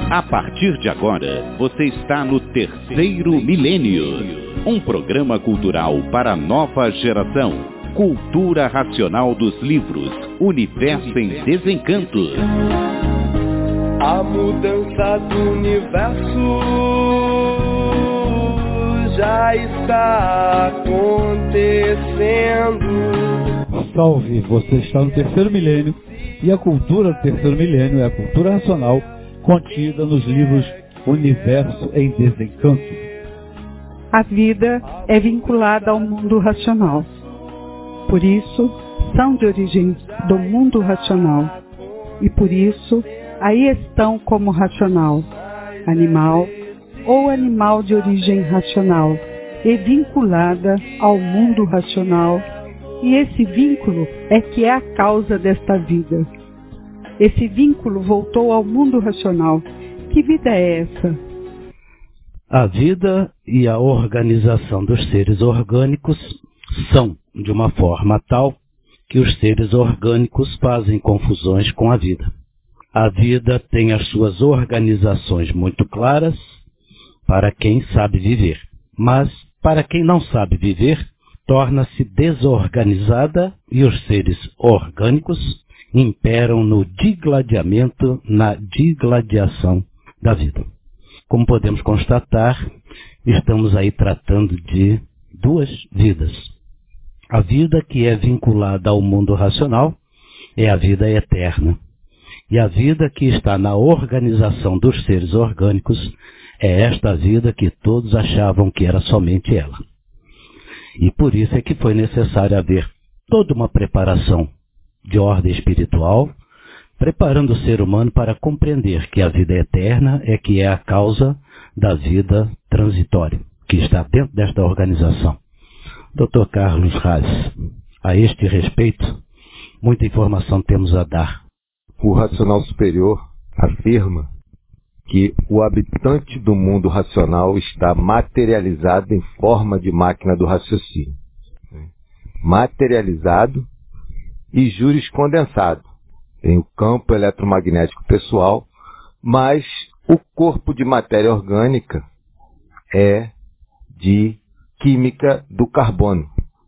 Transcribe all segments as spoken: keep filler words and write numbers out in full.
A partir de agora, você está no Terceiro Milênio, um programa cultural para a nova geração. Cultura racional dos livros, Universo em Desencanto. A mudança do universo já está acontecendo. Salve, você está no Terceiro Milênio e a cultura do Terceiro Milênio é a cultura racional contida nos livros Universo em Desencanto. A vida é vinculada ao mundo racional. Por isso, são de origem do mundo racional. E por isso, aí estão como racional, animal ou animal de origem racional e vinculada ao mundo racional. E esse vínculo é que é a causa desta vida. Esse vínculo voltou ao mundo racional. Que vida é essa? A vida e a organização dos seres orgânicos são de uma forma tal que os seres orgânicos fazem confusões com a vida. A vida tem as suas organizações muito claras para quem sabe viver, mas para quem não sabe viver, torna-se desorganizada e os seres orgânicos imperam no digladiamento, na digladiação da vida. Como podemos constatar, estamos aí tratando de duas vidas. A vida que é vinculada ao mundo racional é a vida eterna. E a vida que está na organização dos seres orgânicos é esta vida que todos achavam que era somente ela. E por isso é que foi necessário haver toda uma preparação de ordem espiritual, preparando o ser humano para compreender que a vida eterna é que é a causa da vida transitória, que está dentro desta organização. doutor Carlos Raz, a este respeito, muita informação temos a dar. O racional superior afirma que o habitante do mundo racional está materializado em forma de máquina do raciocínio. Materializado e juriscondensado. Tem o campo eletromagnético pessoal, mas o corpo de matéria orgânica é de química do carbono.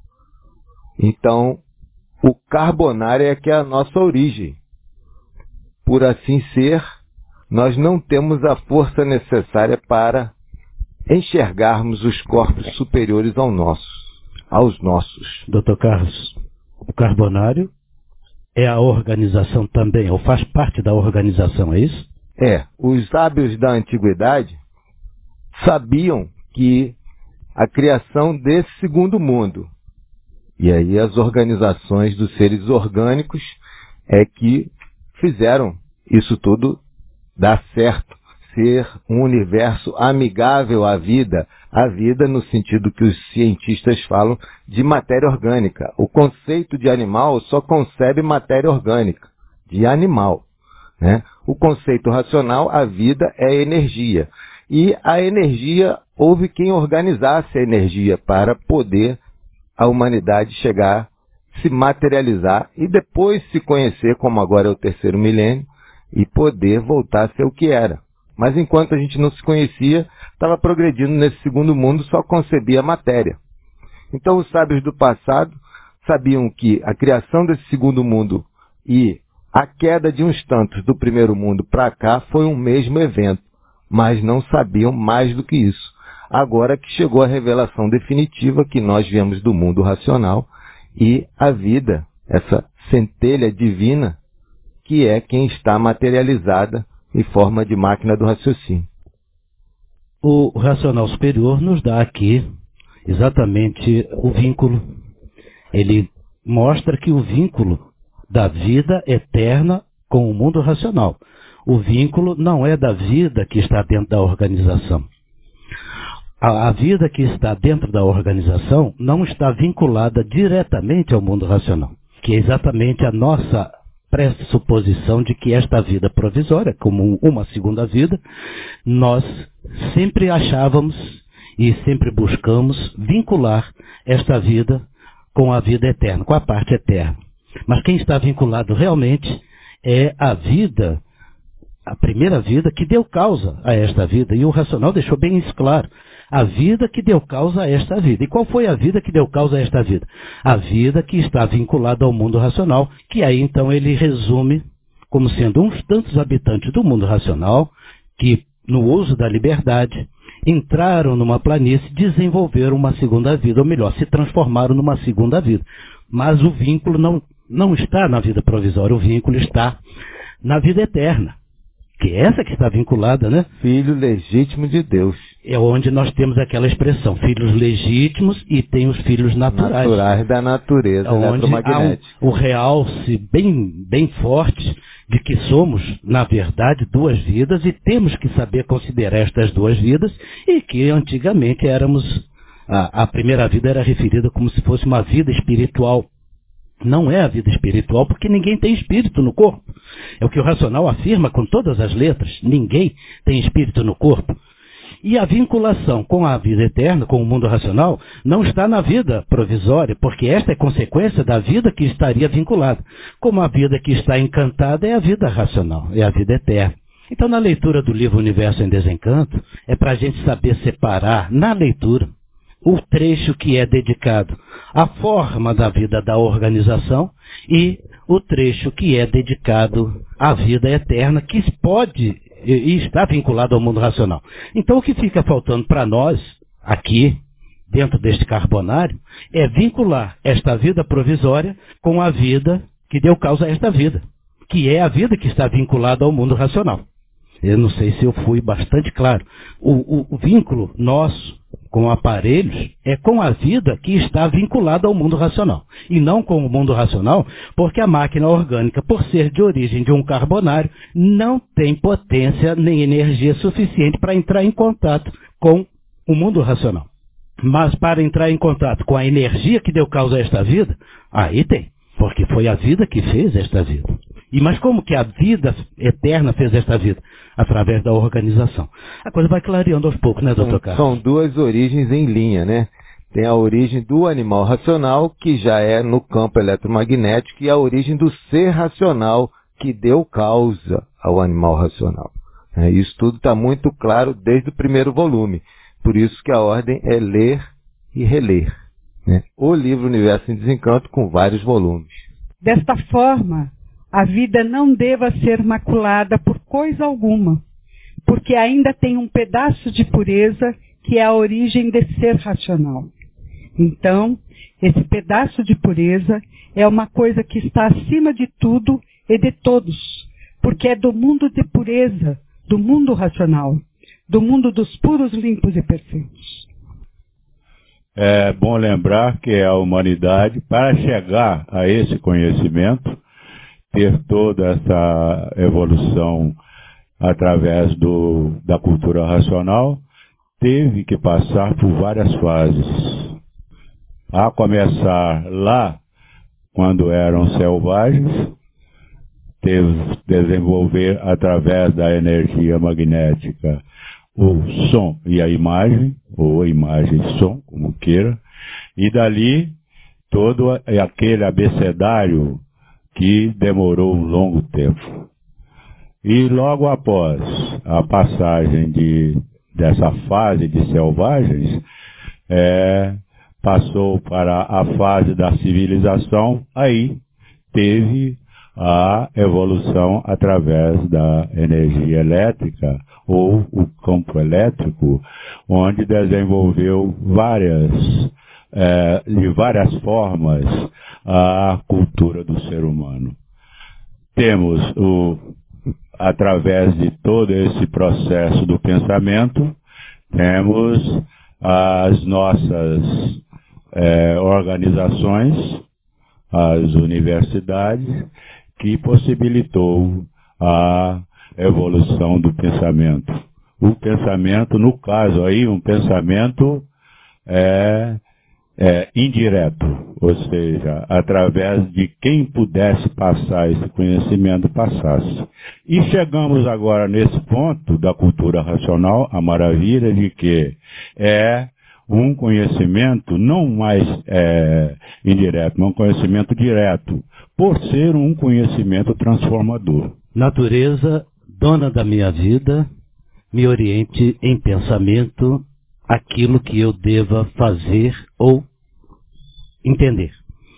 Então, o carbonário é que é a nossa origem. Por assim ser, nós não temos a força necessária para enxergarmos os corpos superiores ao nosso, aos nossos. doutor Carlos, o carbonário é a organização também, ou faz parte da organização, é isso? É, os sábios da antiguidade sabiam que a criação desse segundo mundo, e aí as organizações dos seres orgânicos é que fizeram isso tudo dar certo, ser um universo amigável à vida, a vida no sentido que os cientistas falam de matéria orgânica. O conceito de animal só concebe matéria orgânica, de animal, né? O conceito racional, a vida é energia. E a energia, houve quem organizasse a energia para poder a humanidade chegar, se materializar e depois se conhecer, como agora é o terceiro milênio, e poder voltar a ser o que era. Mas enquanto a gente não se conhecia, estava progredindo nesse segundo mundo, só concebia matéria. Então os sábios do passado sabiam que a criação desse segundo mundo e a queda de uns tantos do primeiro mundo para cá foi um mesmo evento, mas não sabiam mais do que isso. Agora que chegou a revelação definitiva que nós viemos do mundo racional e a vida, essa centelha divina, que é quem está materializada em forma de máquina do raciocínio. O racional superior nos dá aqui exatamente o vínculo. Ele mostra que o vínculo da vida eterna com o mundo racional. O vínculo não é da vida que está dentro da organização. A, a vida que está dentro da organização não está vinculada diretamente ao mundo racional, que é exatamente a nossa pressuposição de que esta vida provisória, como uma segunda vida, nós sempre achávamos e sempre buscamos vincular esta vida com a vida eterna, com a parte eterna. Mas quem está vinculado realmente é a vida a primeira vida que deu causa a esta vida. E o racional deixou bem isso claro. A vida que deu causa a esta vida. E qual foi a vida que deu causa a esta vida? A vida que está vinculada ao mundo racional, que aí então ele resume como sendo uns tantos habitantes do mundo racional que, no uso da liberdade, entraram numa planície, desenvolveram uma segunda vida, ou melhor, se transformaram numa segunda vida. Mas o vínculo não, não está na vida provisória, o vínculo está na vida eterna, que é essa que está vinculada, né? Filho legítimo de Deus. É onde nós temos aquela expressão, filhos legítimos e tem os filhos naturais. Naturais da natureza é onde eletromagnética. Há um, o realce bem, bem forte de que somos, na verdade, duas vidas e temos que saber considerar estas duas vidas e que antigamente éramos, a, a primeira vida era referida como se fosse uma vida espiritual. Não é a vida espiritual porque ninguém tem espírito no corpo. É o que o racional afirma com todas as letras. Ninguém tem espírito no corpo. E a vinculação com a vida eterna, com o mundo racional, não está na vida provisória, porque esta é consequência da vida que estaria vinculada. Como a vida que está encantada é a vida racional, é a vida eterna. Então, na leitura do livro Universo em Desencanto, é para a gente saber separar, na leitura, o trecho que é dedicado à forma da vida da organização e o trecho que é dedicado à vida eterna, que pode e está vinculado ao mundo racional. Então, o que fica faltando para nós, aqui, dentro deste carbonário, é vincular esta vida provisória com a vida que deu causa a esta vida, que é a vida que está vinculada ao mundo racional. Eu não sei se eu fui bastante claro. O, o, o vínculo nosso com aparelhos é com a vida que está vinculada ao mundo racional. E não com o mundo racional, porque a máquina orgânica, por ser de origem de um carbonário, não tem potência nem energia suficiente para entrar em contato com o mundo racional. Mas para entrar em contato com a energia que deu causa a esta vida, aí tem. Porque foi a vida que fez esta vida. E mas como que a vida eterna fez esta vida? Através da organização. A coisa vai clareando aos poucos, né, doutor Carlos? São duas origens em linha, né? Tem a origem do animal racional, que já é no campo eletromagnético, e a origem do ser racional, que deu causa ao animal racional. É, isso tudo está muito claro desde o primeiro volume. Por isso que a ordem é ler e reler, né? O livro Universo em Desencanto, com vários volumes. Desta forma, a vida não deva ser maculada por coisa alguma, porque ainda tem um pedaço de pureza que é a origem desse ser racional. Então, esse pedaço de pureza é uma coisa que está acima de tudo e de todos, porque é do mundo de pureza, do mundo racional, do mundo dos puros, limpos e perfeitos. É bom lembrar que a humanidade, para chegar a esse conhecimento, ter toda essa evolução através do, da cultura racional, teve que passar por várias fases. A começar lá, quando eram selvagens, teve que desenvolver através da energia magnética o som e a imagem, ou a imagem e som, como queira, e dali todo aquele abecedário que demorou um longo tempo. E logo após a passagem de, dessa fase de selvagens, é, passou para a fase da civilização, aí teve a evolução através da energia elétrica, ou o campo elétrico, onde desenvolveu várias, é, de várias formas, a cultura do ser humano. Temos, o, através de todo esse processo do pensamento, temos as nossas é, organizações, as universidades, que possibilitou a evolução do pensamento. O pensamento, no caso aí, um pensamento é, é, indireto, ou seja, através de quem pudesse passar esse conhecimento, passasse. E chegamos agora nesse ponto da cultura racional, a maravilha de que é um conhecimento não mais é, indireto, mas um conhecimento direto, por ser um conhecimento transformador. Natureza dona da minha vida, me oriente em pensamento aquilo que eu deva fazer ou entender.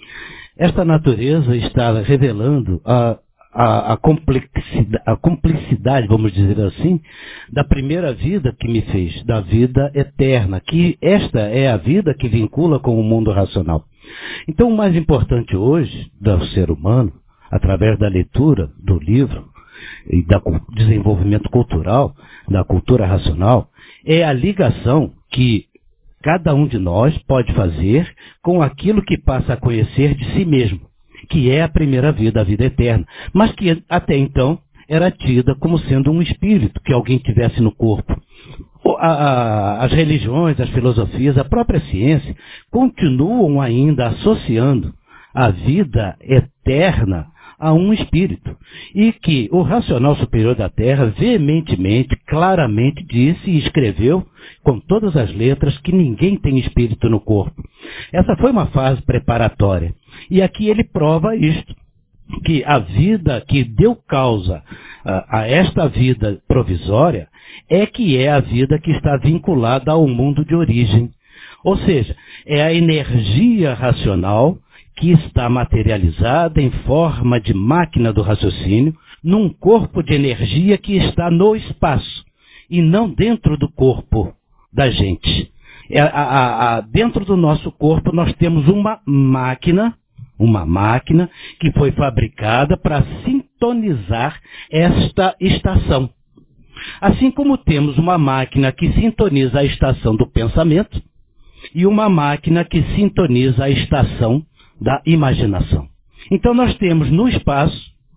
Esta natureza está revelando a, a, a, complexidade, a complicidade, vamos dizer assim, da primeira vida que me fez, da vida eterna, que esta é a vida que vincula com o mundo racional. Então, o mais importante hoje do ser humano, através da leitura do livro e do desenvolvimento cultural, da cultura racional, é a ligação que cada um de nós pode fazer com aquilo que passa a conhecer de si mesmo, que é a primeira vida, a vida eterna, mas que até então era tida como sendo um espírito que alguém tivesse no corpo. A, a, as religiões, as filosofias, a própria ciência continuam ainda associando a vida eterna a um espírito, e que o racional superior da Terra veementemente, claramente disse e escreveu com todas as letras que ninguém tem espírito no corpo. Essa foi uma fase preparatória, e aqui ele prova isto, que a vida que deu causa a, a esta vida provisória é que é a vida que está vinculada ao mundo de origem, ou seja, é a energia racional que está materializada em forma de máquina do raciocínio, num corpo de energia que está no espaço, e não dentro do corpo da gente. É, a, a, a, dentro do nosso corpo nós temos uma máquina, uma máquina que foi fabricada para sintonizar esta estação. Assim como temos uma máquina que sintoniza a estação do pensamento, e uma máquina que sintoniza a estação da imaginação. Então nós temos no espaço,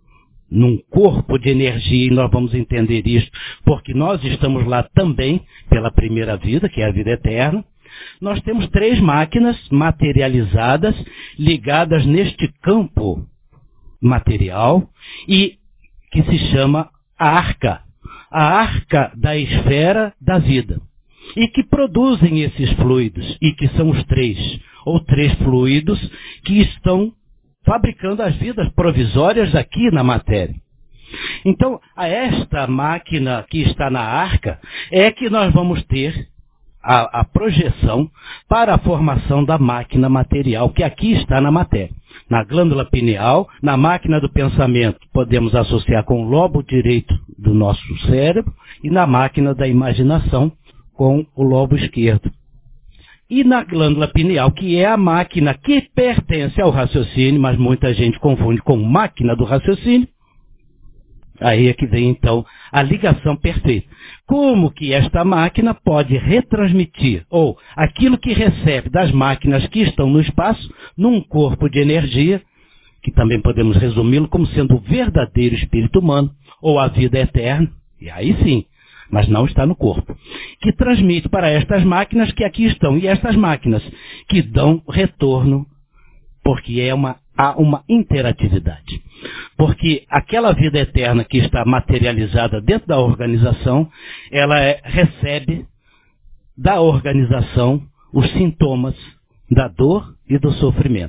num corpo de energia, e nós vamos entender isso, porque nós estamos lá também pela primeira vida, que é a vida eterna, nós temos três máquinas materializadas, ligadas neste campo material, e que se chama a arca, a arca da esfera da vida, e que produzem esses fluidos, e que são os três, ou três fluidos que estão fabricando as vidas provisórias aqui na matéria. Então, a esta máquina que está na arca é que nós vamos ter a, a projeção para a formação da máquina material, que aqui está na matéria. Na glândula pineal, na máquina do pensamento, podemos associar com o lobo direito do nosso cérebro, e na máquina da imaginação, com o lobo esquerdo. E na glândula pineal, que é a máquina que pertence ao raciocínio, mas muita gente confunde com máquina do raciocínio, aí é que vem então a ligação perfeita. Como que esta máquina pode retransmitir, ou aquilo que recebe das máquinas que estão no espaço, num corpo de energia, que também podemos resumi-lo como sendo o verdadeiro espírito humano, ou a vida eterna, e aí sim, mas não está no corpo, que transmite para estas máquinas que aqui estão, e estas máquinas que dão retorno, porque é uma, há uma interatividade. Porque aquela vida eterna que está materializada dentro da organização, ela é, recebe da organização os sintomas da dor e do sofrimento.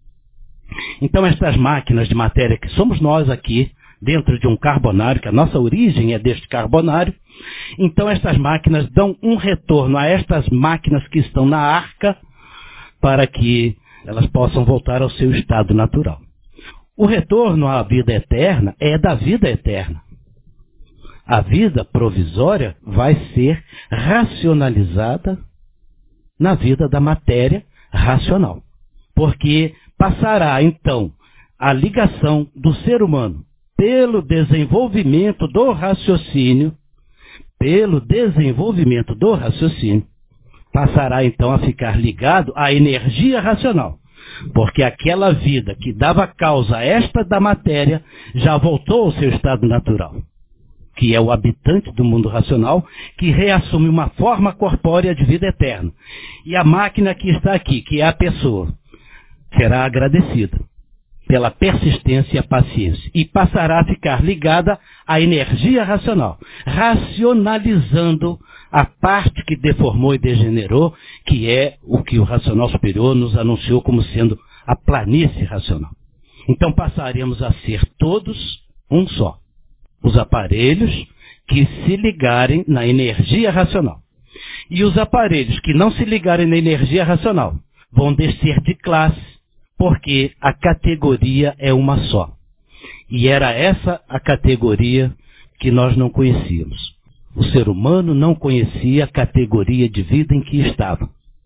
Então estas máquinas de matéria que somos nós aqui, dentro de um carbonário, que a nossa origem é deste carbonário, então estas máquinas dão um retorno a estas máquinas que estão na arca para que elas possam voltar ao seu estado natural. O retorno à vida eterna é da vida eterna. A vida provisória vai ser racionalizada na vida da matéria racional, porque passará então a ligação do ser humano pelo desenvolvimento do raciocínio, pelo desenvolvimento do raciocínio, passará então a ficar ligado à energia racional. Porque aquela vida que dava causa a esta da matéria já voltou ao seu estado natural, que é o habitante do mundo racional, que reassume uma forma corpórea de vida eterna. E a máquina que está aqui, que é a pessoa, será agradecida pela persistência e a paciência, e passará a ficar ligada à energia racional, racionalizando a parte que deformou e degenerou, que é o que o racional superior nos anunciou como sendo a planície racional. Então passaremos a ser todos um só. os aparelhos que se ligarem na energia racional. E os aparelhos que não se ligarem na energia racional vão descer de classe, porque a categoria é uma só. E era essa a categoria que nós não conhecíamos. O ser humano não conhecia a categoria de vida em que estava.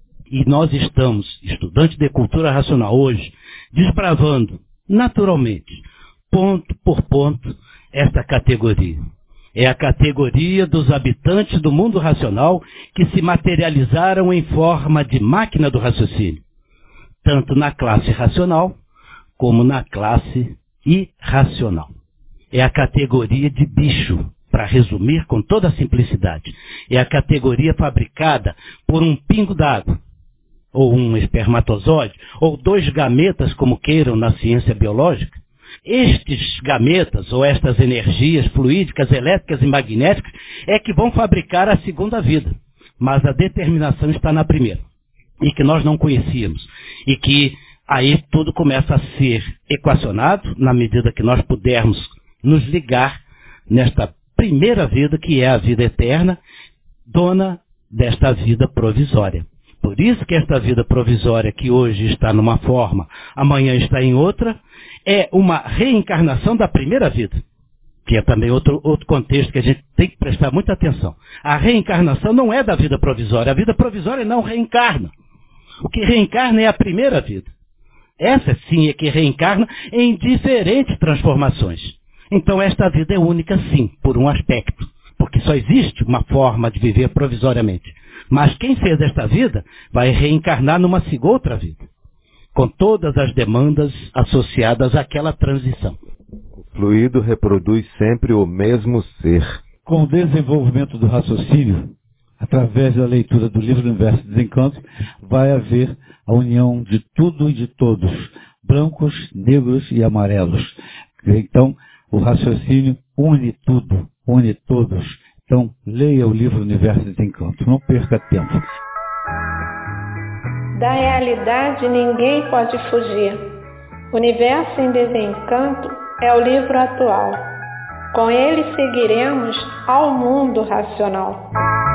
E nós estamos, estudantes de cultura racional hoje, desbravando naturalmente, ponto por ponto, esta categoria. É a categoria dos habitantes do mundo racional que se materializaram em forma de máquina do raciocínio, tanto na classe racional como na classe irracional. É a categoria de bicho, para resumir com toda a simplicidade. É a categoria fabricada por um pingo d'água, ou um espermatozoide, ou dois gametas, como queiram na ciência biológica. Estes gametas, ou estas energias fluídicas, elétricas e magnéticas, é que vão fabricar a segunda vida. Mas a determinação está na primeira, e que nós não conhecíamos. E que aí tudo começa a ser equacionado, na medida que nós pudermos nos ligar nesta primeira vida, que é a vida eterna, dona desta vida provisória. Por isso que esta vida provisória, que hoje está numa forma, amanhã está em outra, é uma reencarnação da primeira vida, que é também outro, outro contexto que a gente tem que prestar muita atenção. A reencarnação não é da vida provisória, a vida provisória não reencarna. O que reencarna é a primeira vida. Essa sim é que reencarna em diferentes transformações. Então esta vida é única sim, por um aspecto, porque só existe uma forma de viver provisoriamente. Mas quem fez esta vida vai reencarnar numa outra vida, com todas as demandas associadas àquela transição. O fluido reproduz sempre o mesmo ser. Com o desenvolvimento do raciocínio, através da leitura do livro Universo e Desencanto, vai haver a união de tudo e de todos, brancos, negros e amarelos. Então, o raciocínio une tudo, une todos. Então, leia o livro Universo e Desencanto, não perca tempo. Da realidade ninguém pode fugir. Universo em Desencanto é o livro atual. Com ele seguiremos ao mundo racional.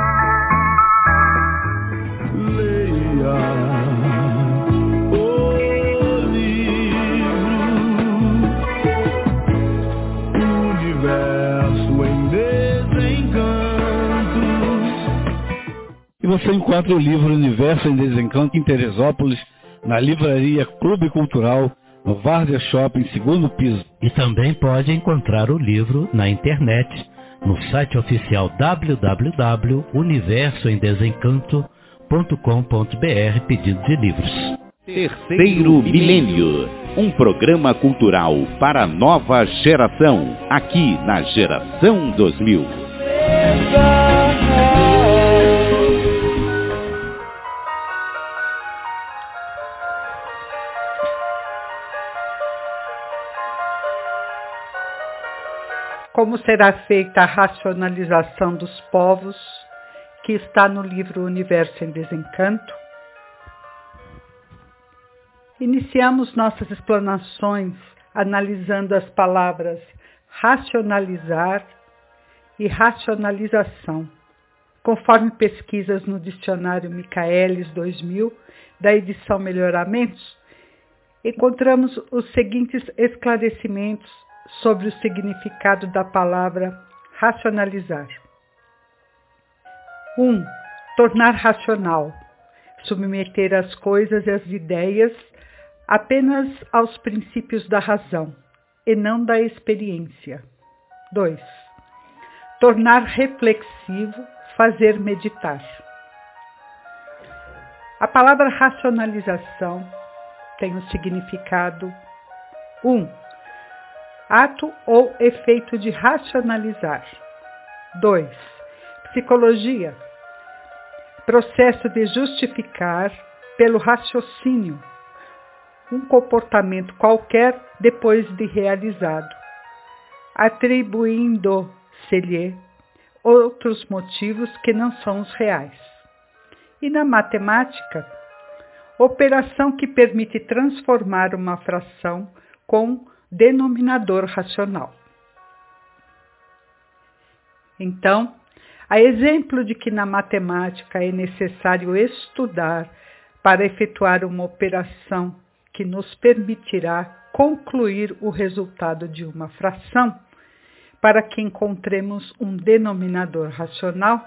Leia o livro Universo em E você encontra o livro Universo em Desencanto em Teresópolis, na livraria Clube Cultural, no Várzea Shopping, segundo piso. E também pode encontrar o livro na internet, no site oficial w w w ponto universo em desencanto ponto com ponto b r, pedido de livros. Terceiro Milênio, um programa cultural para a nova geração, aqui na Geração dois mil. Como será feita a racionalização dos povos, que está no livro Universo em Desencanto? Iniciamos nossas explanações analisando as palavras racionalizar e racionalização, conforme pesquisas no dicionário Michaelis dois mil, da edição Melhoramentos. Encontramos os seguintes esclarecimentos sobre o significado da palavra racionalizar. um. Tornar racional. Submeter as coisas e as ideias apenas aos princípios da razão e não da experiência. dois. Tornar reflexivo, fazer meditar. A palavra racionalização tem o significado um. Ato ou efeito de racionalizar. dois. Psicologia. Processo de justificar pelo raciocínio um comportamento qualquer depois de realizado, atribuindo-se-lhe outros motivos que não são os reais. E na matemática, operação que permite transformar uma fração com denominador racional. Então, a exemplo de que na matemática é necessário estudar para efetuar uma operação que nos permitirá concluir o resultado de uma fração, para que encontremos um denominador racional.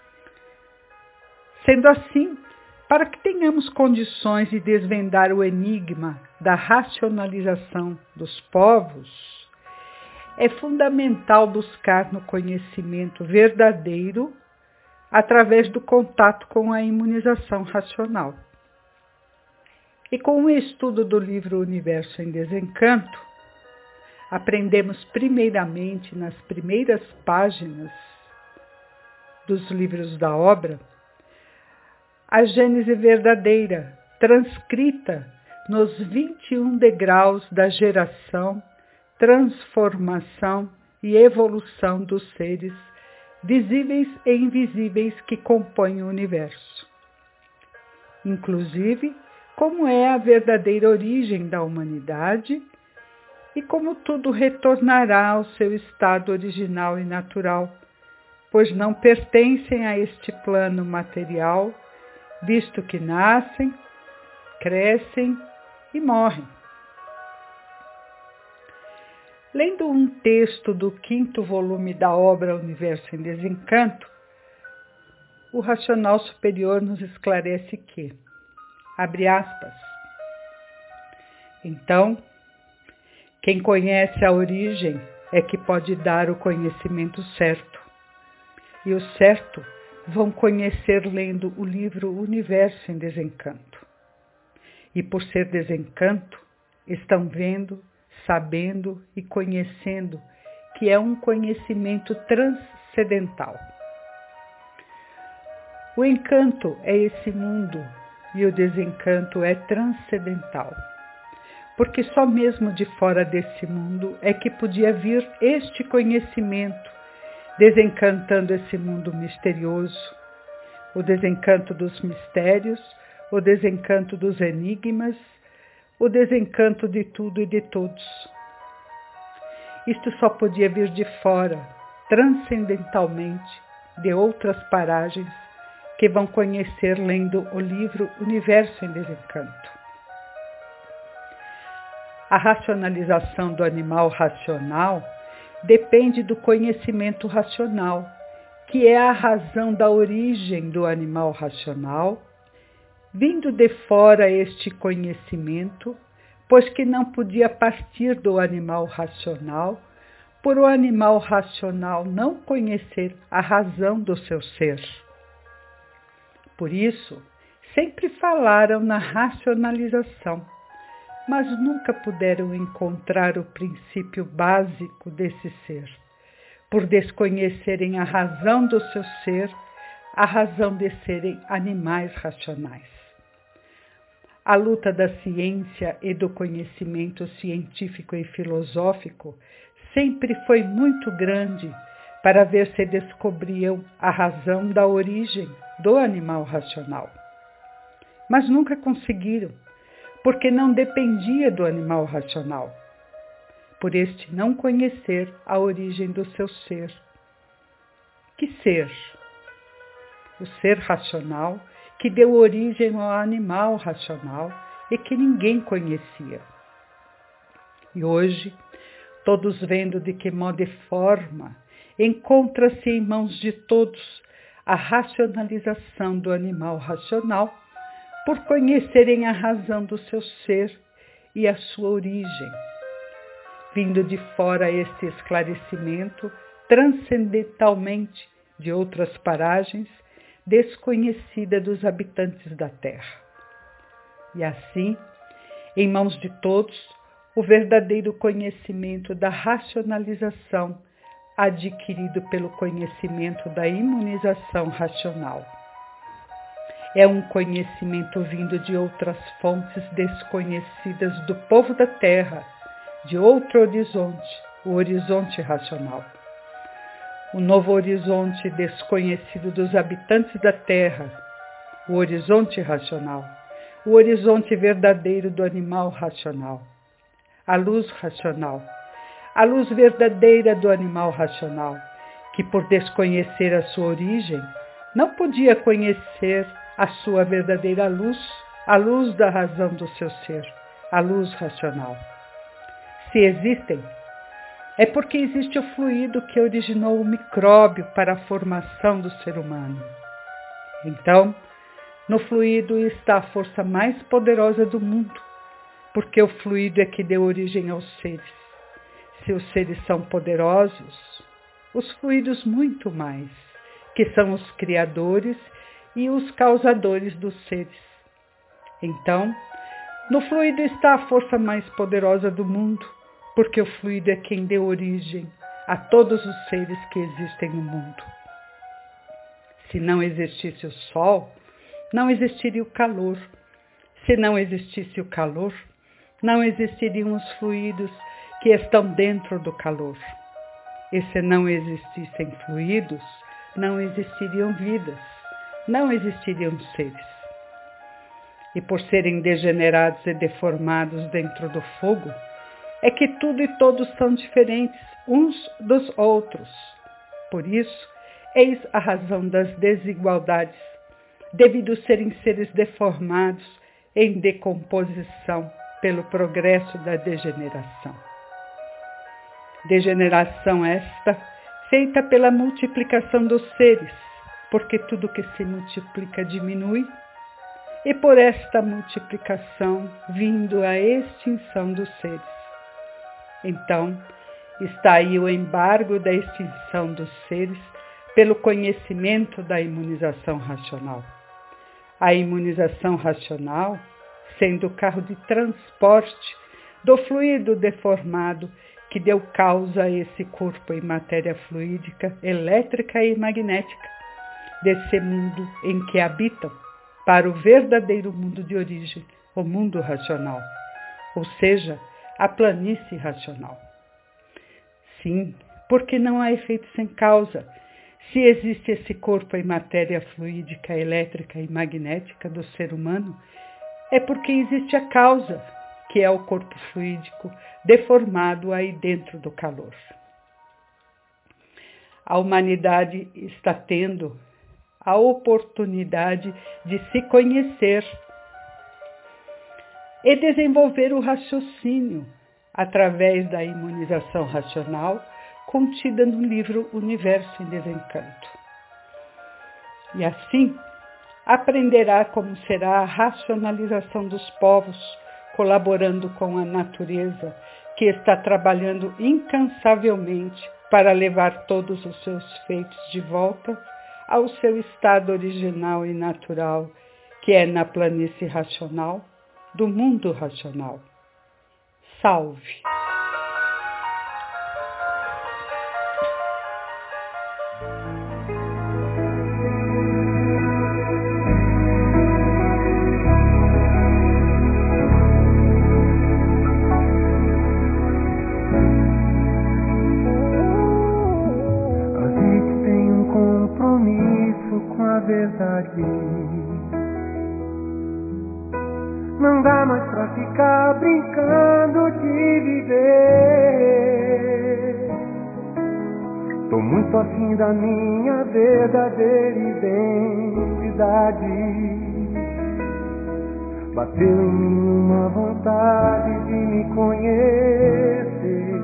Sendo assim, para que tenhamos condições de desvendar o enigma da racionalização dos povos, é fundamental buscar no conhecimento verdadeiro através do contato com a imunização racional. E com o estudo do livro Universo em Desencanto, aprendemos primeiramente nas primeiras páginas dos livros da obra a gênese verdadeira, transcrita nos vinte e um degraus da geração, transformação e evolução dos seres visíveis e invisíveis que compõem o universo. Inclusive, como é a verdadeira origem da humanidade e como tudo retornará ao seu estado original e natural, pois não pertencem a este plano material, visto que nascem, crescem e morrem. Lendo um texto do quinto volume da obra Universo em Desencanto, o racional superior nos esclarece que, abre aspas, então, quem conhece a origem é que pode dar o conhecimento certo, e o certo vão conhecer lendo o livro Universo em Desencanto. E por ser desencanto, estão vendo, sabendo e conhecendo que é um conhecimento transcendental. O encanto é esse mundo e o desencanto é transcendental, porque só mesmo de fora desse mundo é que podia vir este conhecimento, desencantando esse mundo misterioso, o desencanto dos mistérios, o desencanto dos enigmas, o desencanto de tudo e de todos. Isto só podia vir de fora, transcendentalmente, de outras paragens que vão conhecer lendo o livro Universo em Desencanto. A racionalização do animal racional depende do conhecimento racional, que é a razão da origem do animal racional, vindo de fora este conhecimento, pois que não podia partir do animal racional, por o animal racional não conhecer a razão do seu ser. Por isso, sempre falaram na racionalização, mas nunca puderam encontrar o princípio básico desse ser, por desconhecerem a razão do seu ser, a razão de serem animais racionais. A luta da ciência e do conhecimento científico e filosófico sempre foi muito grande para ver se descobriam a razão da origem do animal racional. Mas nunca conseguiram, porque não dependia do animal racional, por este não conhecer a origem do seu ser. Que ser? O ser racional que deu origem ao animal racional e que ninguém conhecia. E hoje, todos vendo de que modo e forma encontra-se em mãos de todos a racionalização do animal racional, por conhecerem a razão do seu ser e a sua origem. Vindo de fora este esclarecimento transcendentalmente de outras paragens, desconhecida dos habitantes da terra. E assim, em mãos de todos, o verdadeiro conhecimento da racionalização adquirido pelo conhecimento da imunização racional. É um conhecimento vindo de outras fontes desconhecidas do povo da terra, de outro horizonte, o horizonte racional. O novo horizonte desconhecido dos habitantes da terra, o horizonte racional, o horizonte verdadeiro do animal racional, a luz racional, a luz verdadeira do animal racional, que por desconhecer a sua origem, não podia conhecer a sua verdadeira luz, a luz da razão do seu ser, a luz racional. Se existem, é porque existe o fluido que originou o micróbio para a formação do ser humano. Então, no fluido está a força mais poderosa do mundo, porque o fluido é que deu origem aos seres. Se os seres são poderosos, os fluidos muito mais, que são os criadores e os causadores dos seres. Então, no fluido está a força mais poderosa do mundo, porque o fluido é quem deu origem a todos os seres que existem no mundo. Se não existisse o sol, não existiria o calor. Se não existisse o calor, não existiriam os fluidos que estão dentro do calor. E se não existissem fluidos, não existiriam vidas, não existiriam seres. E por serem degenerados e deformados dentro do fogo, é que tudo e todos são diferentes uns dos outros. Por isso, eis a razão das desigualdades, devido serem seres deformados em decomposição pelo progresso da degeneração. Degeneração esta feita pela multiplicação dos seres, porque tudo que se multiplica diminui, e por esta multiplicação vindo a extinção dos seres. Então, está aí o embargo da extinção dos seres pelo conhecimento da imunização racional. A imunização racional, sendo o carro de transporte do fluido deformado que deu causa a esse corpo em matéria fluídica, elétrica e magnética, desse mundo em que habitam, para o verdadeiro mundo de origem, o mundo racional, ou seja, a planície racional. Sim, porque não há efeito sem causa. Se existe esse corpo em matéria fluídica, elétrica e magnética do ser humano, é porque existe a causa, que é o corpo fluídico deformado aí dentro do calor. A humanidade está tendo a oportunidade de se conhecer e desenvolver o raciocínio através da imunização racional contida no livro Universo em Desencanto. E assim, aprenderá como será a racionalização dos povos, colaborando com a natureza, que está trabalhando incansavelmente para levar todos os seus feitos de volta ao seu estado original e natural, que é na planície racional, do mundo racional. Salve! Não dá mais pra ficar brincando de viver. Tô muito afim da minha verdadeira identidade. Bateu em mim uma vontade de me conhecer.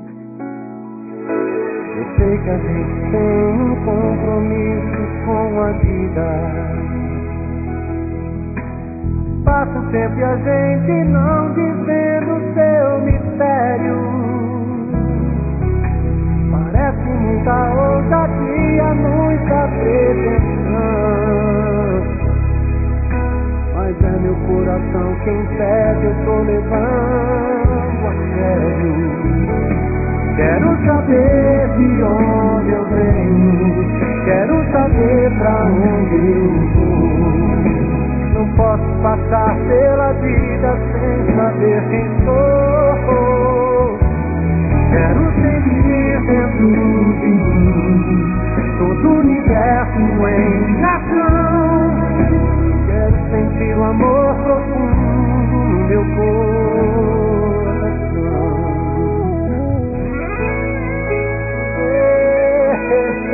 Eu sei que a gente tem um compromisso com a vida. Passa o tempo e a gente não dizendo seu mistério. Parece muita ousadia, muita pretensão. Mas é meu coração quem pede, eu tô levando a sério. Quero saber de onde eu venho, quero saber pra onde eu vou. Não posso passar pela vida sem saber quem sou. Quero sentir dentro de mim todo o universo em ação. Quero sentir o amor profundo no meu coração.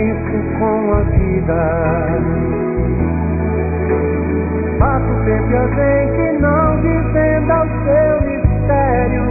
compromisso com a vida. Faço sempre a gente não desvenda o seu mistério.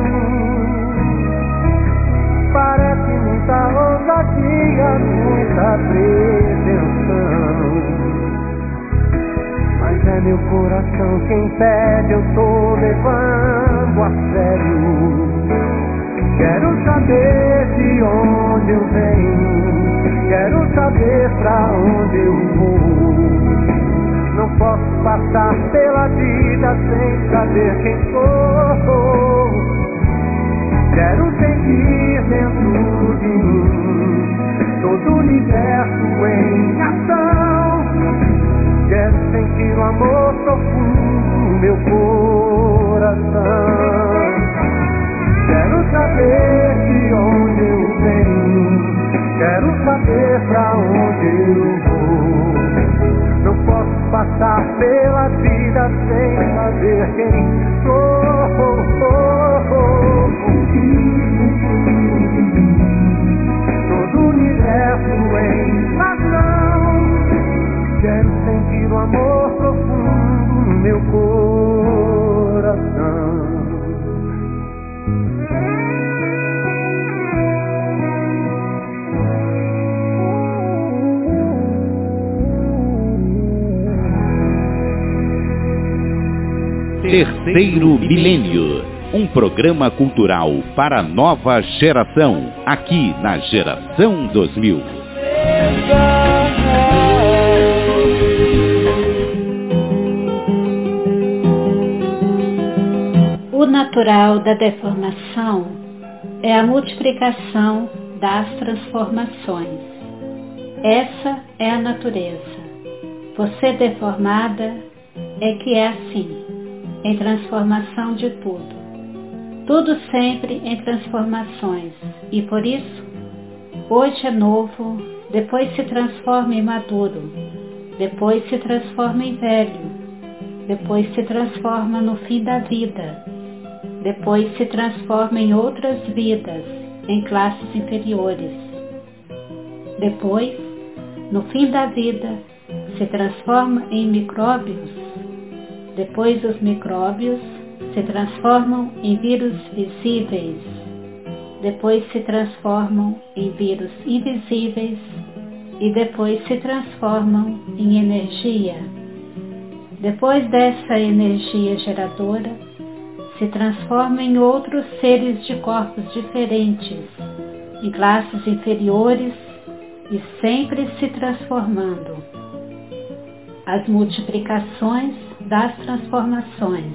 Parece muita ousadia, muita pretensão, mas é meu coração quem pede, eu tô levando a sério. Quero saber de onde eu venho, quero saber pra onde eu vou. Não posso passar pela vida sem saber quem sou. Quero sentir dentro de mim todo o universo em ação. Quero sentir o amor profundo no meu coração. Quero saber de onde eu venho, quero saber pra onde eu vou. Não posso passar pela vida sem saber quem sou. Todo o universo em razão. Quero sentir o amor profundo no meu coração. Terceiro Milênio, um programa cultural para a nova geração, aqui na Geração dois mil. O natural da deformação é a multiplicação das transformações. Essa é a natureza. Você deformada é que é assim, em transformação de tudo. Tudo sempre em transformações. E por isso, hoje é novo, depois se transforma em maduro, depois se transforma em velho, depois se transforma no fim da vida, depois se transforma em outras vidas, em classes inferiores. Depois, no fim da vida, se transforma em micróbios. Depois os micróbios se transformam em vírus visíveis. Depois se transformam em vírus invisíveis. E depois se transformam em energia. Depois dessa energia geradora, se transforma em outros seres de corpos diferentes, em classes inferiores e sempre se transformando. As multiplicações das transformações.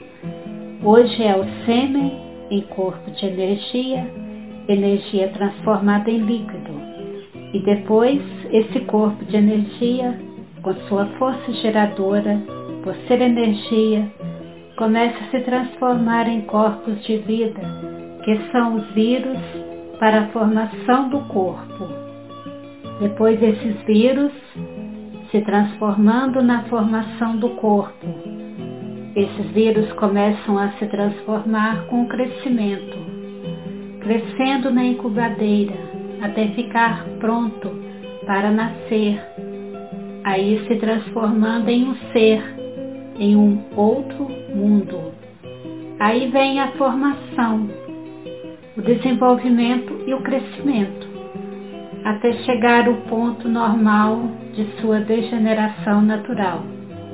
Hoje é o sêmen em corpo de energia, energia transformada em líquido. E depois esse corpo de energia, com sua força geradora, por ser energia, começa a se transformar em corpos de vida, que são os vírus para a formação do corpo. Depois esses vírus se transformando na formação do corpo. Esses vírus começam a se transformar com o crescimento, crescendo na incubadeira, até ficar pronto para nascer, aí se transformando em um ser, em um outro mundo. Aí vem a formação, o desenvolvimento e o crescimento, até chegar ao ponto normal de sua degeneração natural.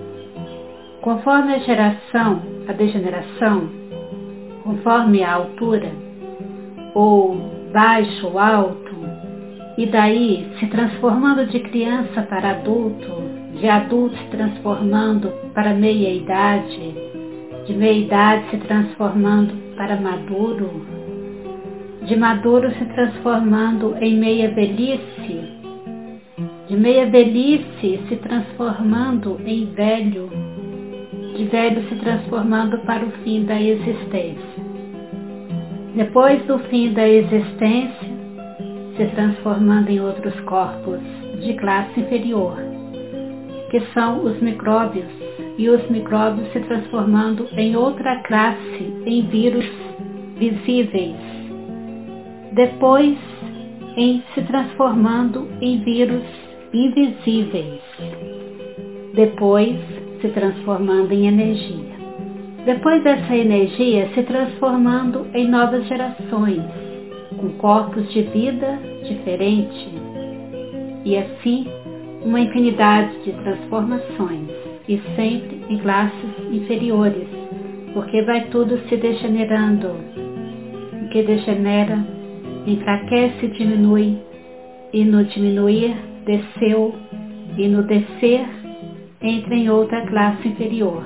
Conforme a geração, a degeneração, conforme a altura, ou baixo ou alto, e daí se transformando de criança para adulto, de adulto se transformando para meia-idade, de meia-idade se transformando para maduro, de maduro se transformando em meia-velhice, de meia-velhice se transformando em velho, de velho se transformando para o fim da existência. Depois do fim da existência, se transformando em outros corpos de classe inferior, que são os micróbios, e os micróbios se transformando em outra classe, em vírus visíveis. Depois, em se transformando em vírus invisíveis, depois se transformando em energia. Depois dessa energia se transformando em novas gerações, com corpos de vida diferentes, e assim uma infinidade de transformações, e sempre em classes inferiores, porque vai tudo se degenerando. O que degenera, enfraquece e diminui, e no diminuir, desceu, e no descer, entra em outra classe inferior.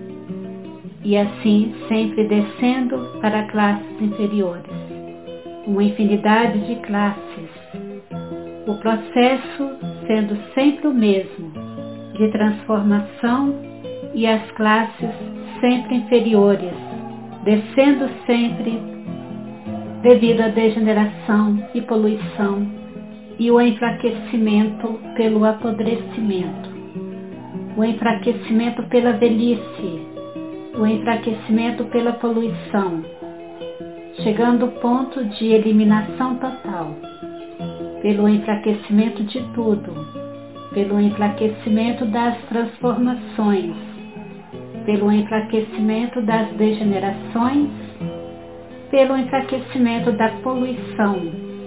E assim sempre descendo para classes inferiores. Uma infinidade de classes. O processo sendo sempre o mesmo, de transformação, e as classes sempre inferiores, descendo sempre devido à degeneração e poluição e o enfraquecimento pelo apodrecimento, o enfraquecimento pela velhice, o enfraquecimento pela poluição, chegando ao ponto de eliminação total, pelo enfraquecimento de tudo, pelo enfraquecimento das transformações, pelo enfraquecimento das degenerações, pelo enfraquecimento da poluição.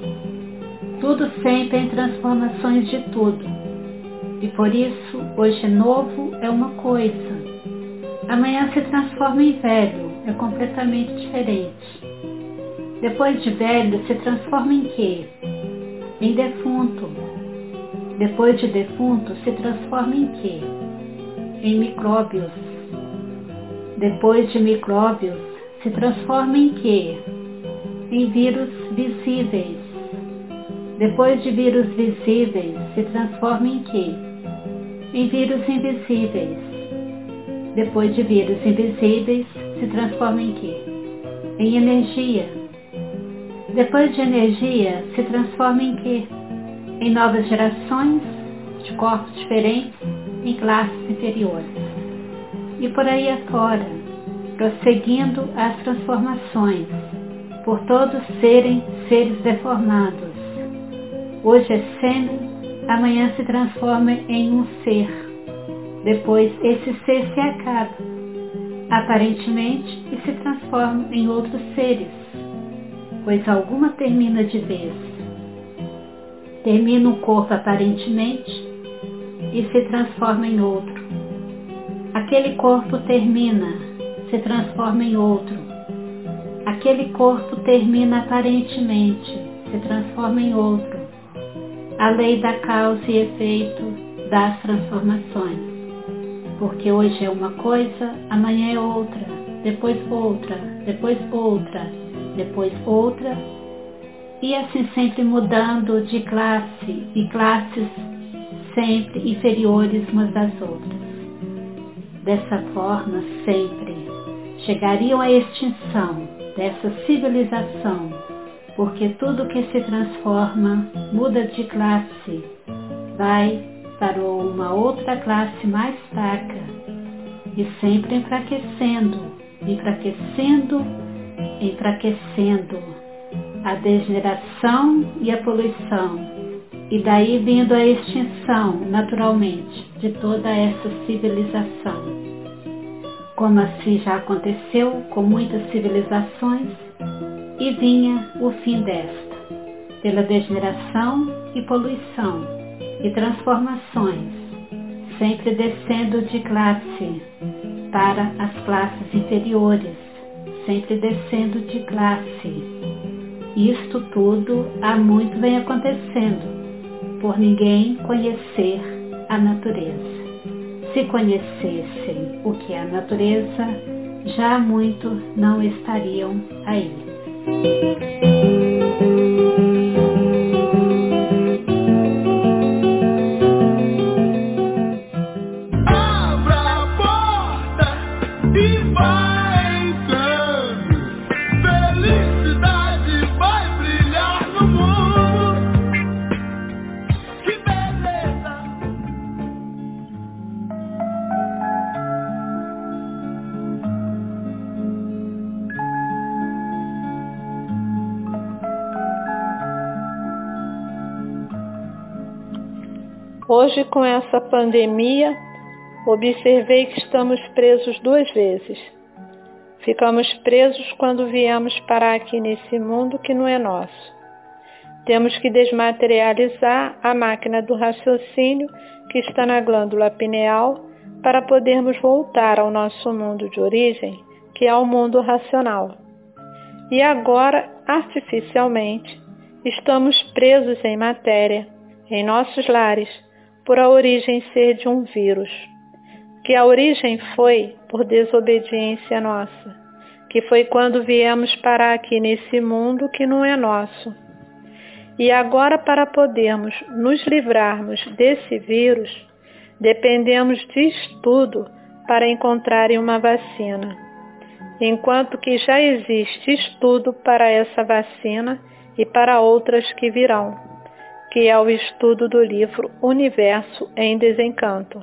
Tudo sempre em transformações de tudo. E por isso, hoje novo é uma coisa. Amanhã se transforma em velho, é completamente diferente. Depois de velho, se transforma em quê? Em defunto. Depois de defunto, se transforma em quê? Em micróbios. Depois de micróbios, se transforma em quê? Em vírus visíveis. Depois de vírus visíveis, se transforma em quê? Em vírus invisíveis. Depois de vírus invisíveis, se transforma em quê? Em energia. Depois de energia, se transforma em quê? Em novas gerações de corpos diferentes, em classes inferiores. E por aí afora, prosseguindo as transformações, por todos serem seres deformados. Hoje é sêmen, amanhã se transforma em um ser. Depois esse ser se acaba, aparentemente, e se transforma em outros seres, pois alguma termina de vez. Termina um corpo aparentemente e se transforma em outro. Aquele corpo termina, se transforma em outro. Aquele corpo termina aparentemente, se transforma em outro. A lei da causa e efeito das transformações. Porque hoje é uma coisa, amanhã é outra, depois outra, depois outra, depois outra, e assim sempre mudando de classe e classes sempre inferiores umas das outras. Dessa forma, sempre chegariam à extinção dessa civilização, porque tudo que se transforma muda de classe, vai para uma outra classe mais fraca e sempre enfraquecendo, enfraquecendo, enfraquecendo a degeneração e a poluição, e daí vindo a extinção naturalmente de toda essa civilização. Como assim já aconteceu com muitas civilizações, e vinha o fim desta, pela degeneração e poluição e transformações, sempre descendo de classe para as classes inferiores, sempre descendo de classe. Isto tudo há muito vem acontecendo, por ninguém conhecer a natureza. Se conhecessem o que é a natureza, já há muito não estariam aí. Hoje, com essa pandemia, observei que estamos presos duas vezes. Ficamos presos quando viemos parar aqui nesse mundo que não é nosso. Temos que desmaterializar a máquina do raciocínio que está na glândula pineal para podermos voltar ao nosso mundo de origem, que é o mundo racional. E agora, artificialmente, estamos presos em matéria, em nossos lares, por a origem ser de um vírus. Que a origem foi por desobediência nossa, que foi quando viemos parar aqui nesse mundo que não é nosso. E agora, para podermos nos livrarmos desse vírus, dependemos de estudo para encontrar uma vacina, enquanto que já existe estudo para essa vacina e para outras que virão, que é o estudo do livro Universo em Desencanto.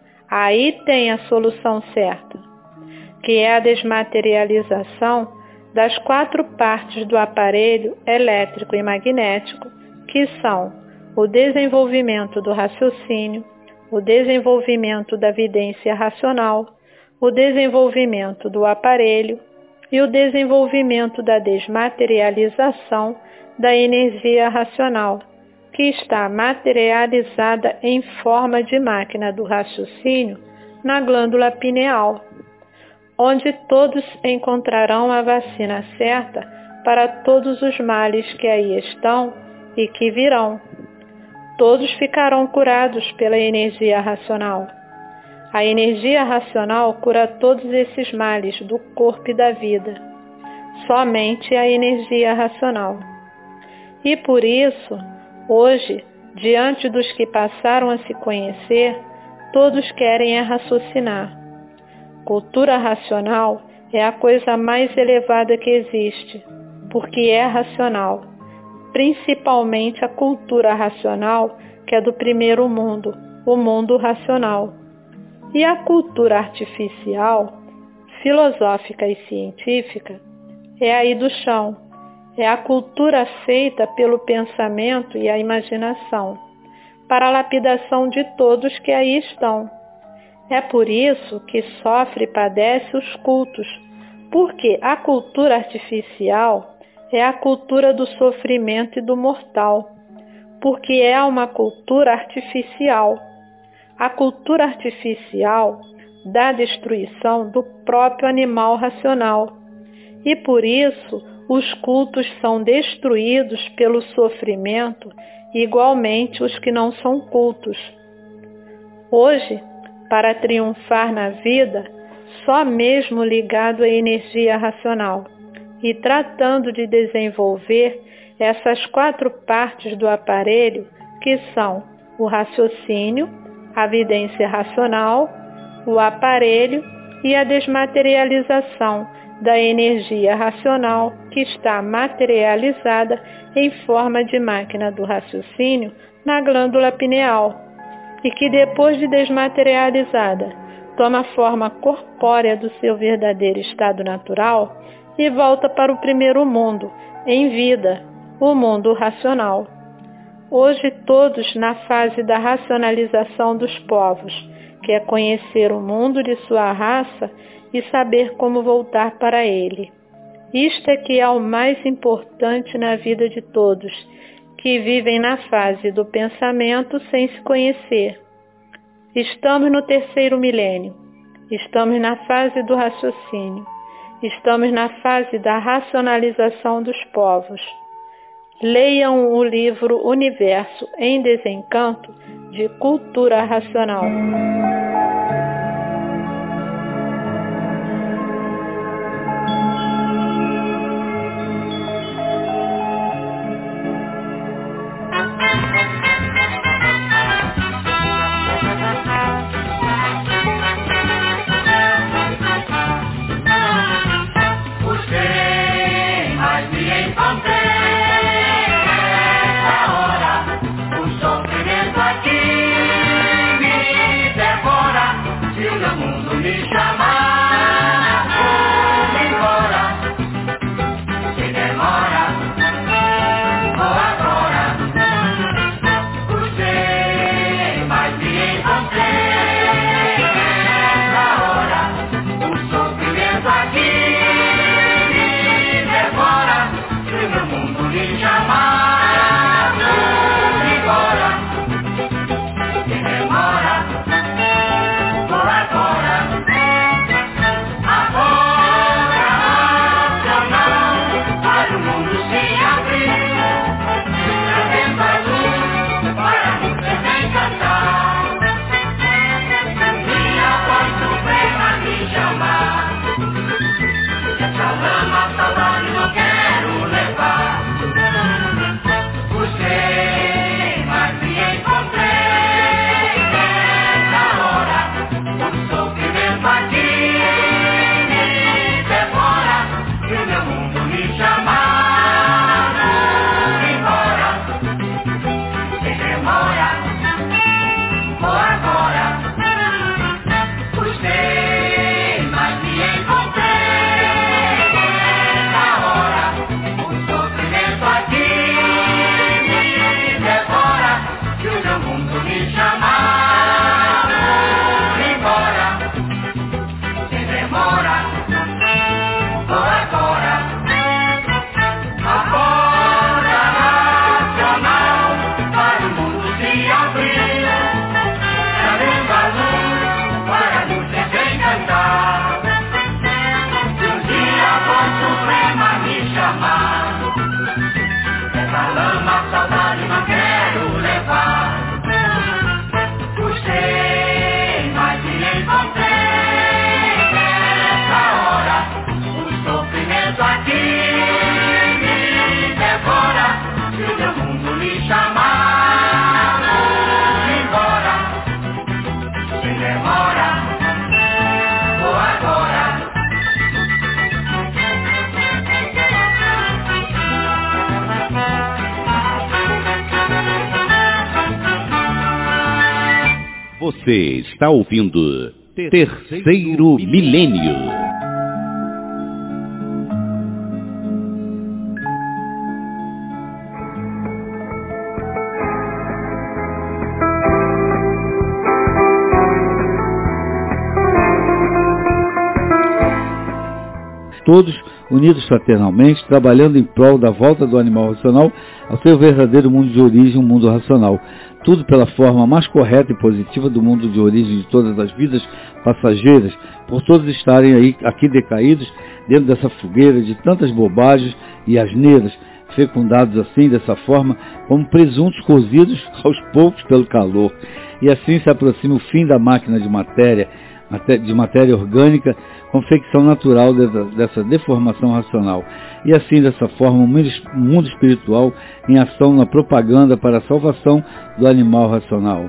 Aí tem a solução certa, que é a desmaterialização das quatro partes do aparelho elétrico e magnético, que são o desenvolvimento do raciocínio, o desenvolvimento da vidência racional, o desenvolvimento do aparelho e o desenvolvimento da desmaterialização da energia racional, que está materializada em forma de máquina do raciocínio na glândula pineal, onde todos encontrarão a vacina certa para todos os males que aí estão e que virão. Todos ficarão curados pela energia racional. A energia racional cura todos esses males do corpo e da vida. Somente a energia racional. E por isso, hoje, diante dos que passaram a se conhecer, todos querem é raciocinar. Cultura racional é a coisa mais elevada que existe, porque é racional, principalmente a cultura racional, que é do primeiro mundo, o mundo racional. E a cultura artificial, filosófica e científica, é aí do chão, é a cultura feita pelo pensamento e a imaginação, para a lapidação de todos que aí estão. É por isso que sofre e padece os cultos, porque a cultura artificial é a cultura do sofrimento e do mortal, porque é uma cultura artificial. A cultura artificial da destruição do próprio animal racional, e por isso os cultos são destruídos pelo sofrimento, igualmente os que não são cultos. Hoje, para triunfar na vida, só mesmo ligado à energia racional e tratando de desenvolver essas quatro partes do aparelho, que são o raciocínio, a vidência racional, o aparelho e a desmaterialização da energia racional, que está materializada em forma de máquina do raciocínio na glândula pineal, e que depois de desmaterializada, toma forma corpórea do seu verdadeiro estado natural e volta para o primeiro mundo, em vida, o mundo racional. Hoje todos na fase da racionalização dos povos, que é conhecer o mundo de sua raça e saber como voltar para ele. Isto é que é o mais importante na vida de todos, que vivem na fase do pensamento sem se conhecer. Estamos no terceiro milênio, estamos na fase do raciocínio, estamos na fase da racionalização dos povos. Leiam o livro Universo em Desencanto, de Cultura Racional. Aqui me devora. Você está ouvindo Terceiro Milênio. Todos unidos fraternalmente, trabalhando em prol da volta do animal racional ao seu verdadeiro mundo de origem, um mundo racional. Tudo pela forma mais correta e positiva do mundo de origem de todas as vidas passageiras, por todos estarem aí, aqui decaídos, dentro dessa fogueira de tantas bobagens e asneiras, fecundados assim, dessa forma, como presuntos cozidos aos poucos pelo calor. E assim se aproxima o fim da máquina de matéria, de matéria orgânica, confecção natural dessa deformação racional. E assim, dessa forma, o mundo espiritual em ação na propaganda para a salvação do animal racional.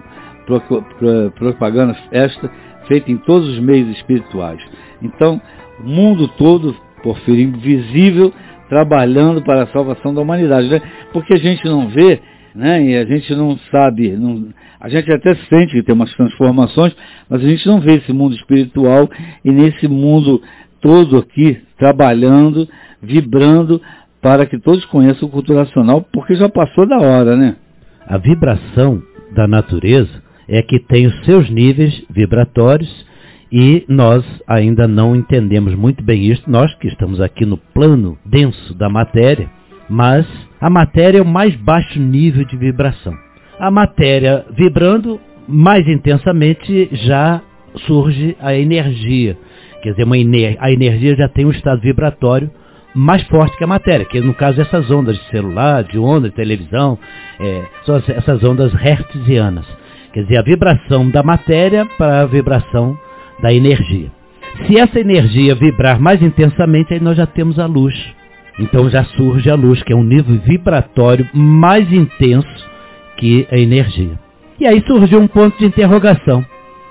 Propaganda esta feita em todos os meios espirituais. Então, o mundo todo, Porfirinho, visível, trabalhando para a salvação da humanidade, né? Porque a gente não vê, né? E a gente não sabe, não, a gente até sente que tem umas transformações, mas a gente não vê esse mundo espiritual e nesse mundo todo aqui trabalhando, vibrando, para que todos conheçam o culto racional, porque já passou da hora, né? A vibração da natureza é que tem os seus níveis vibratórios e nós ainda não entendemos muito bem isso, nós que estamos aqui no plano denso da matéria, mas a matéria é o mais baixo nível de vibração. A matéria vibrando mais intensamente já surge a energia. Quer dizer, uma ener- a energia já tem um estado vibratório mais forte que a matéria, que no caso essas ondas de celular, de onda de televisão, é, são essas ondas hertzianas. Quer dizer, a vibração da matéria para a vibração da energia. Se essa energia vibrar mais intensamente, aí nós já temos a luz. Então já surge a luz, que é um nível vibratório mais intenso que a energia. E aí surgiu um ponto de interrogação.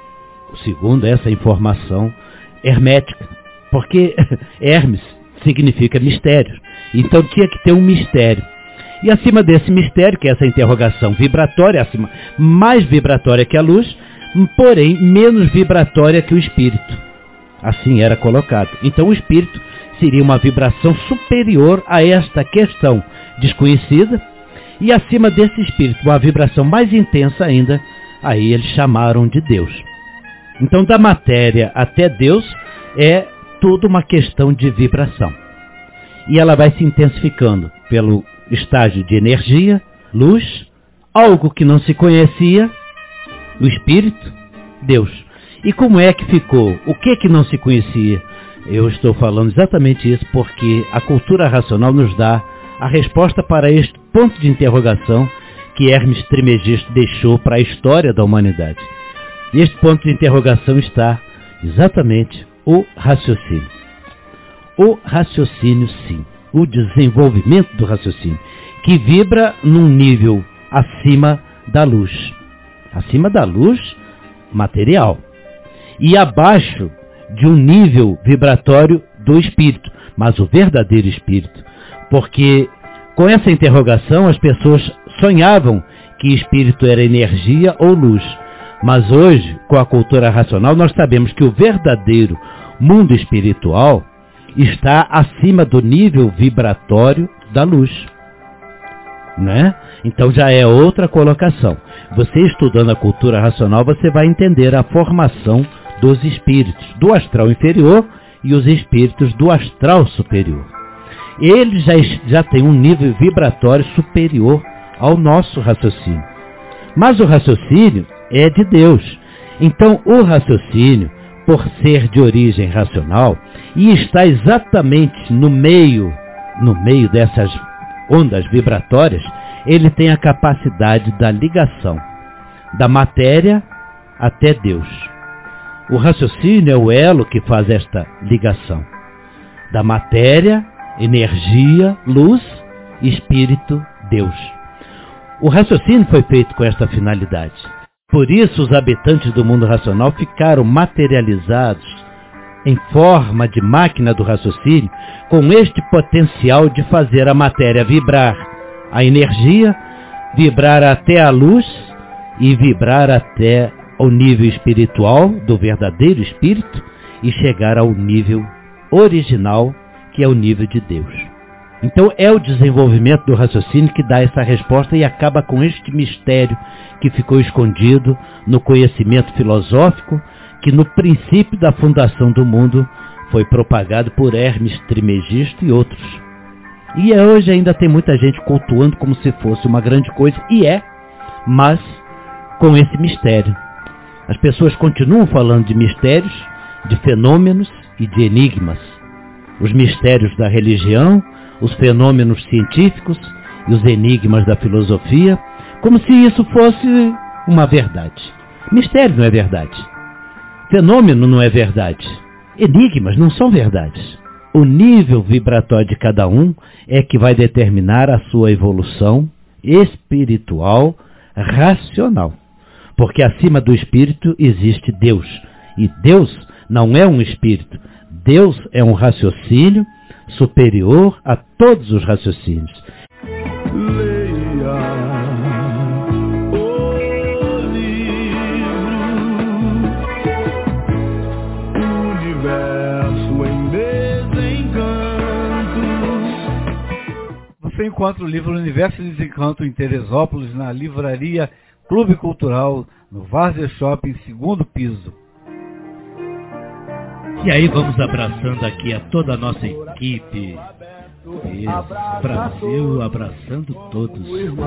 Segundo essa informação hermética, porque Hermes significa mistério. Então tinha que ter um mistério. E acima desse mistério, que é essa interrogação vibratória, acima, mais vibratória que a luz, porém menos vibratória que o espírito. Assim era colocado. Então o espírito seria uma vibração superior a esta questão desconhecida, e acima desse espírito, uma vibração mais intensa ainda, aí eles chamaram de Deus. Então da matéria até Deus é tudo uma questão de vibração. E ela vai se intensificando pelo estágio de energia, luz, algo que não se conhecia, o espírito, Deus. E como é que ficou? O que que não se conhecia? Eu estou falando exatamente isso porque a cultura racional nos dá a resposta para este ponto de interrogação que Hermes Trismegisto deixou para a história da humanidade. E este ponto de interrogação está exatamente o raciocínio. O raciocínio, sim. O desenvolvimento do raciocínio, que vibra num nível acima da luz. Acima da luz material. E abaixo de um nível vibratório do espírito, mas o verdadeiro espírito. Porque com essa interrogação as pessoas sonhavam que espírito era energia ou luz. Mas hoje, com a cultura racional, nós sabemos que o verdadeiro mundo espiritual está acima do nível vibratório da luz. Né? Então já é outra colocação. Você estudando a cultura racional, você vai entender a formação dos espíritos do astral inferior e os espíritos do astral superior. Eles já, já têm um nível vibratório superior ao nosso raciocínio. Mas o raciocínio é de Deus. Então o raciocínio, por ser de origem racional, e está exatamente no meio, no meio dessas ondas vibratórias, ele tem a capacidade da ligação da matéria até Deus. O raciocínio é o elo que faz esta ligação da matéria, energia, luz, espírito, Deus. O raciocínio foi feito com esta finalidade. Por isso os habitantes do mundo racional ficaram materializados em forma de máquina do raciocínio, com este potencial de fazer a matéria vibrar, a energia vibrar até a luz e vibrar até ao nível espiritual do verdadeiro espírito e chegar ao nível original, que é o nível de Deus. Então é o desenvolvimento do raciocínio que dá essa resposta e acaba com este mistério que ficou escondido no conhecimento filosófico, que no princípio da fundação do mundo foi propagado por Hermes Trismegisto e outros. E hoje ainda tem muita gente cultuando como se fosse uma grande coisa, e é, mas com esse mistério. As pessoas continuam falando de mistérios, de fenômenos e de enigmas. Os mistérios da religião, os fenômenos científicos e os enigmas da filosofia, como se isso fosse uma verdade. Mistério não é verdade. Fenômeno não é verdade. Enigmas não são verdades. O nível vibratório de cada um é que vai determinar a sua evolução espiritual, racional. Porque acima do espírito existe Deus. E Deus não é um espírito. Deus é um raciocínio superior a todos os raciocínios. Leia o livro Universo em Desencanto. Você encontra o livro Universo em Desencanto em Teresópolis, na livraria Clube Cultural, no Várzea Shopping, segundo piso. E aí vamos abraçando aqui a toda a nossa equipe. Isso, Brasil abraçando todos.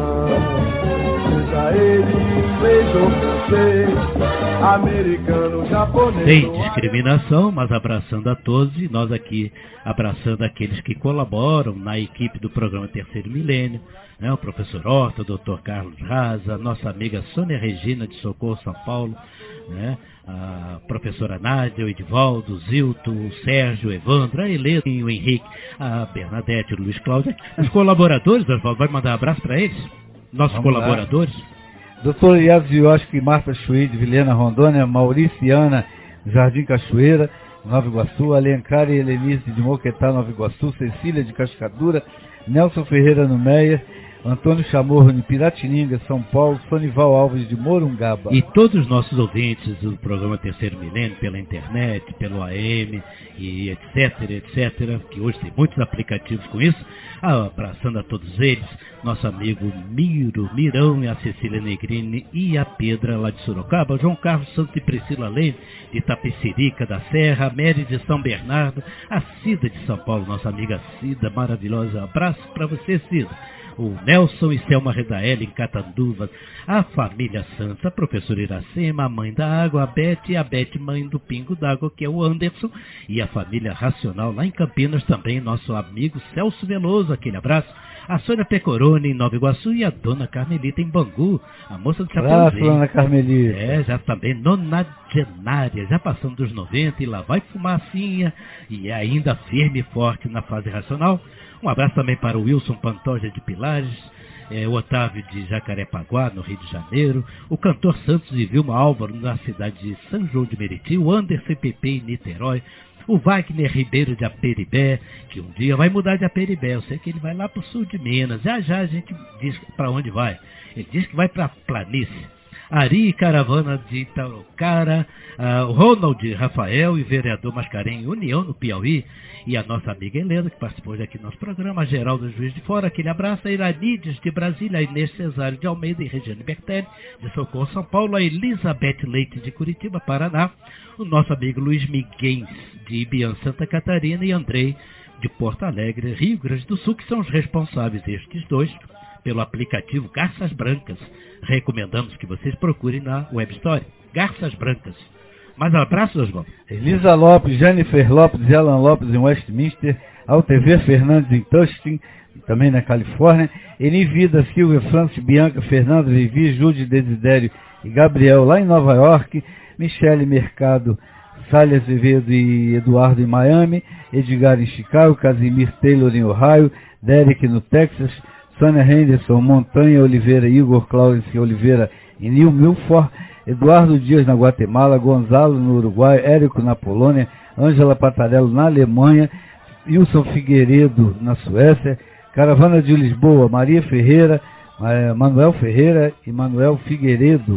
Sem discriminação, mas abraçando a todos, e nós aqui abraçando aqueles que colaboram na equipe do programa Terceiro Milênio, né? O professor Horta, o doutor Carlos Raza, nossa amiga Sônia Regina de Socorro, São Paulo, né? A professora Nádia, o Edivaldo, o Zilton, o Sérgio, o Evandro, a Helena, o Henrique, a Bernadette, o Luiz Cláudio, os colaboradores, Oswaldo, vai mandar um abraço para eles? Nossos Vamos colaboradores? Lá. Doutor Iago Zioski, Marta Chuí, Vilhena Rondônia, Mauriciana, Jardim Cachoeira, Nova Iguaçu, Alencar e Helenice de Moquetá, Nova Iguaçu, Cecília de Cascadura, Nelson Ferreira no Meia, Antônio Chamorro de Piratininga, São Paulo, Sonival Alves de Morungaba. E todos os nossos ouvintes do programa Terceiro Milênio, pela internet, pelo A M, e etc, etc, que hoje tem muitos aplicativos com isso, abraçando a todos eles, nosso amigo Miro, Mirão e a Cecília Negrini e a Pedra lá de Sorocaba, João Carlos Santos e Priscila Leme de Tapecerica da Serra, Mary de São Bernardo, a Cida de São Paulo, nossa amiga Cida, maravilhosa, abraço para você, Cida. O Nelson e Selma Redael em Catanduvas, a família Santa, a professora Iracema, a mãe da água, a Beth e a Beth, mãe do Pingo d'Água, que é o Anderson, e a família Racional lá em Campinas também, nosso amigo Celso Veloso, aquele abraço, a Sônia Pecorone em Nova Iguaçu e a Dona Carmelita em Bangu, a moça do Chapeuzinho. Dona Carmelita. É, já também nonagenária, já passando dos noventa e lá vai fumacinha, e ainda firme e forte na fase racional. Um abraço também para o Wilson Pantoja de Pilares, é, o Otávio de Jacarepaguá, no Rio de Janeiro, o cantor Santos e Vilma Álvaro, na cidade de São João de Meriti, o Anderson Pepe em Niterói, o Wagner Ribeiro de Aperibé, que um dia vai mudar de Aperibé, eu sei que ele vai lá para o sul de Minas, já já a gente diz para onde vai, ele diz que vai para a planície. Ari Caravana de Itarocara, uh, o Ronald Rafael e vereador Mascarenhas, União no Piauí, e a nossa amiga Helena, que participou aqui do nosso programa, a Geraldo Juiz de Fora, aquele abraço, a Iranides de Brasília, a Inês Cesário de Almeida e Regiane Bertelli de Socorro, São Paulo, a Elizabeth Leite de Curitiba, Paraná, o nosso amigo Luiz Miguel de Ibiã, Santa Catarina, e Andrei de Porto Alegre, Rio Grande do Sul, que são os responsáveis, estes dois, pelo aplicativo Garças Brancas. Recomendamos que vocês procurem na Web Store. Garças Brancas. Mais um abraço, Oswaldo. Elisa Lopes, Jennifer Lopes e Alan Lopes em Westminster, Altever Fernandes em Tustin, também na Califórnia, Eni Vida, Silvia, Francis, Bianca, Fernando, Vivi, Júlio, Desidério e Gabriel lá em Nova York, Michele Mercado, Sália Azevedo e Eduardo em Miami, Edgar em Chicago, Casimir Taylor em Ohio, Derek no Texas, Sônia Henderson, Montanha Oliveira, Igor Cláudio Oliveira em New Milford, Eduardo Dias na Guatemala, Gonzalo no Uruguai, Érico na Polônia, Ângela Patarello na Alemanha, Wilson Figueiredo na Suécia, Caravana de Lisboa, Maria Ferreira, Manuel Ferreira e Manuel Figueiredo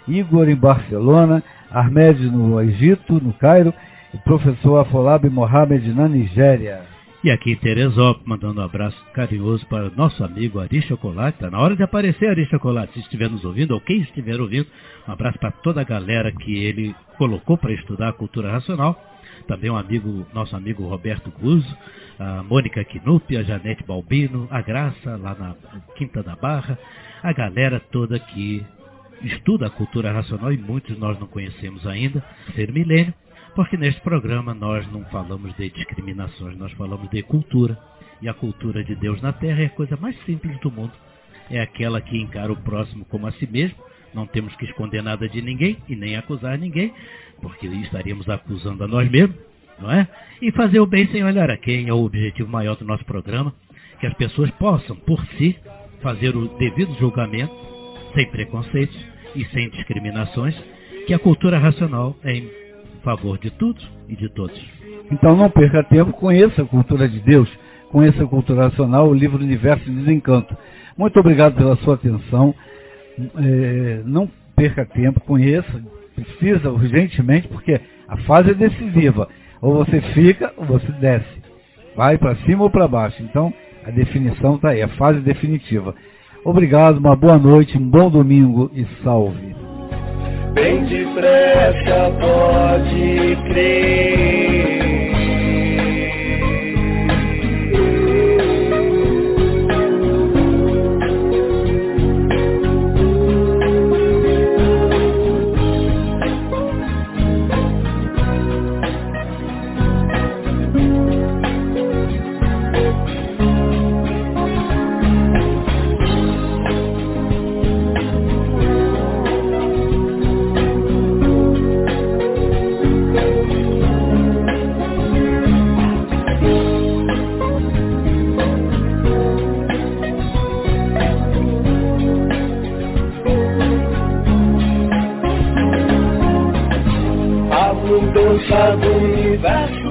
Igor em Barcelona, Ahmed no Egito, no Cairo, e professor Afolabi Mohamed na Nigéria. E aqui em Teresópolis, mandando um abraço carinhoso para o nosso amigo Ari Chocolate. Está na hora de aparecer, Ari Chocolate, se estiver nos ouvindo, ou quem estiver ouvindo. Um abraço para toda a galera que ele colocou para estudar a cultura racional. Também um amigo, nosso amigo Roberto Guzzo, a Mônica Knupp, a Janete Balbino, a Graça, lá na Quinta da Barra, a galera toda que estuda a cultura racional e muitos nós não conhecemos ainda, Ser Milênio, porque neste programa nós não falamos de discriminações, nós falamos de cultura. E a cultura de Deus na Terra é a coisa mais simples do mundo. É aquela que encara o próximo como a si mesmo. Não temos que esconder nada de ninguém e nem acusar ninguém, porque estaríamos acusando a nós mesmos, não é? E fazer o bem sem olhar a quem é o objetivo maior do nosso programa, que as pessoas possam, por si, fazer o devido julgamento, sem preconceitos e sem discriminações, que a cultura racional é em favor de tudo e de todos. Então não perca tempo, conheça a cultura de Deus, conheça a cultura racional, o livro Universo de Desencanto. Muito obrigado pela sua atenção. É, não perca tempo, conheça, precisa urgentemente, porque a fase é decisiva. Ou você fica ou você desce. Vai para cima ou para baixo. Então a definição está aí, a fase definitiva. Obrigado, uma boa noite, um bom domingo e salve. Bem depressa pode crer. Do universo